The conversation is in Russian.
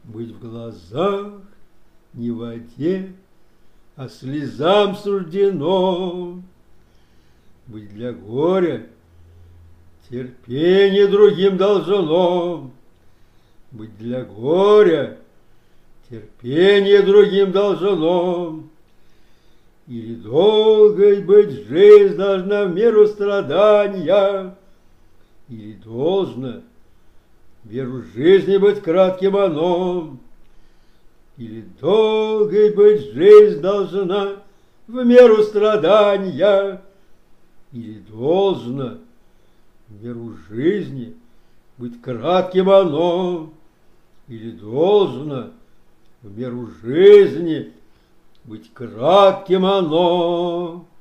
Быть в глазах не воде, а слезам суждено. Быть для горя терпение другим должно. Быть для горя терпение другим должно. Или долгой быть жизнь должна в меру страдания, или должно веру жизни быть кратким оно. Или долгой быть жизнь должна в меру страдания, или должно веру жизни быть кратким оно. Или должно в меру жизни быть кратким оно.